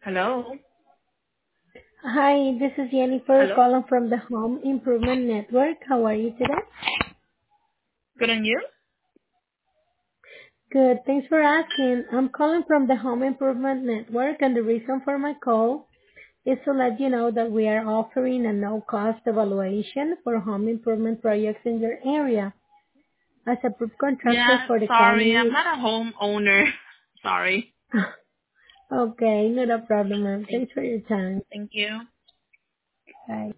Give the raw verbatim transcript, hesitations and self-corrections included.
Hello? Hi, this is Jennifer Hello? calling from the Home Improvement Network. How are you today? Good on you? Good, thanks for asking. I'm calling from the Home Improvement Network, and the reason for my call is to let you know that we are offering a no-cost evaluation for home improvement projects in your area. As a proof contractor Yeah, for the sorry, I'm county. not a homeowner. Sorry. Okay, not a problem, ma'am. Thank, Thanks for your time. thank you. Bye.